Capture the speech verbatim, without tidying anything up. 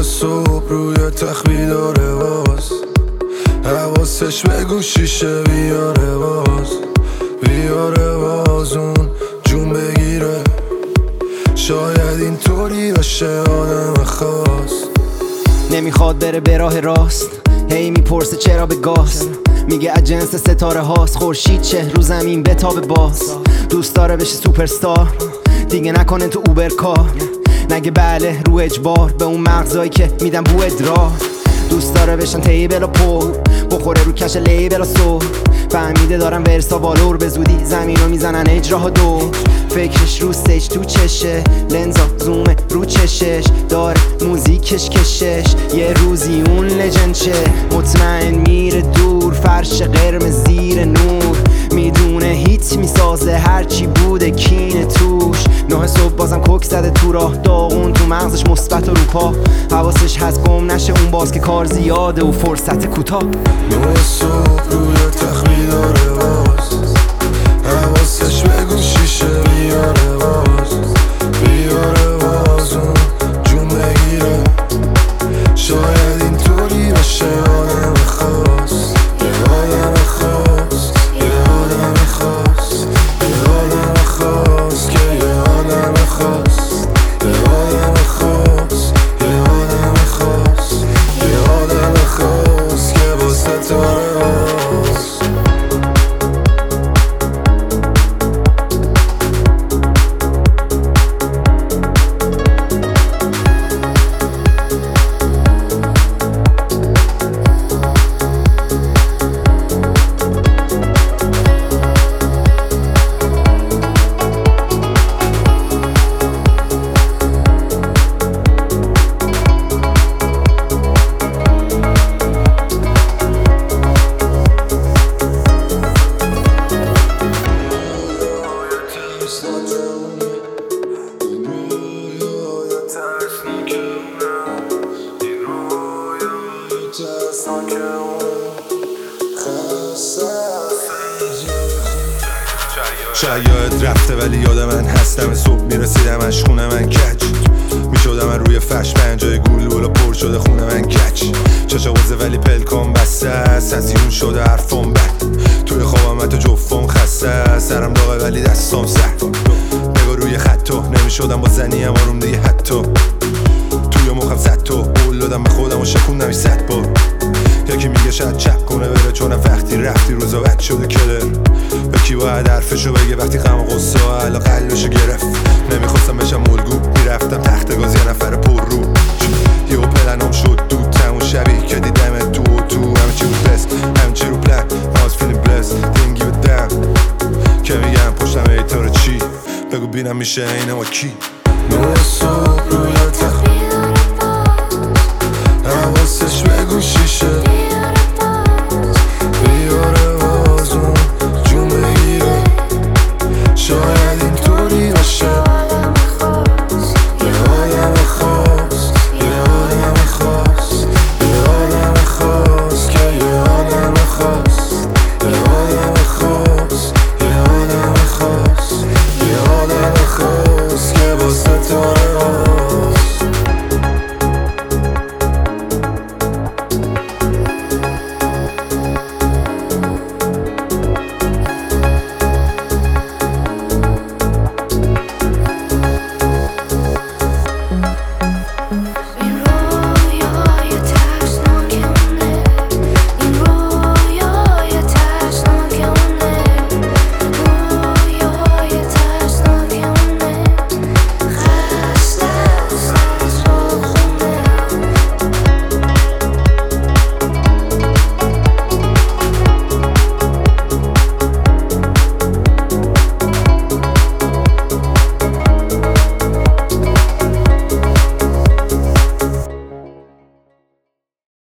صبح روی تخت بیداره باز، حواسش به گوشیشه بیاره باز، بیاره باز اون جون بگیره. شاید اینطوری باشه آدم خاص، نمیخواد بره به راه راست، هی میپرسه چرا به گاز، میگه از جنس ستاره هاست، خورشید چه رو زمین بتابه باز. دوست داره بشه سوپرستار، دیگه نکنه تو اوبر کار، نگه بله رو اجبار به اون مغزایی که میدن بو ادرار. دوست داره بشن تیبل و پر، بخوره رو کش لیبل و سور، فهمیده دارن ورسا والور، به زودی زمین رو میزنن اجراها دور. فکرش رو سیج تو چشه، لنزا زومه رو چشش، داره موزیکش کشش، یه روزی اون لجند شه. مطمئن میره دور، فرش قرمز زیر نور، میدونه هیت میسازه هرچی بوده کینه توش. نه صبح بازم کوک زده تو راه، داغون تو مغزش مثبت و روپا، حواسش هست گم نشه اون باز که کار زیاده و فرصت کوتاه. نه صبح روی تخت بیداره باز، حواسش به گوشیشه بیاره باز، بیاره باز اون جون بگیره. شاید اینطوری باشه آدم خاص، یه آدم خاص، یه آدم خاص، یه آدم خاص که یه آدم خاص، یه آدم خاص، یه آدم خاص، یه آدم خاص که با ستاره هاست. شاید رفته ولی یاد من هستم، صبح میرسیدمش خونه من کج میشدم، من روی فرش پنجای گول بالا پر شده خونه من کچ. چشا بازه ولی پلکان بسته است، از یون شده حرفم بد، توی خوابم حتی جفم خسته است، سرم داغه ولی دستم سرد. نگاه روی خطو نمیشدم با زنی هم آروم دیگه، حتی توی مخم زد تو قول دادم به خودم و شکوندم ای صد بار. یکی میگه شاید چپ کنه بره، چون وقتی رفتی روزا بد شده کلر. یکی باید حرفشو بگه وقتی غم و غصه ها علا قلبشو گرفت. نمیخواستم بشم ملگو، میرفتم تخت گاز یه نفر پر رو، یه و پلنم شد دود تمون شبیه که دیدم تو و تو همه چی رو بست، همه چی رو پلن. I was feeling blessed, didn't give a damn که میگم پشتم ایتار چی، بگو بینم میشه اینه و کی. نه صبح روی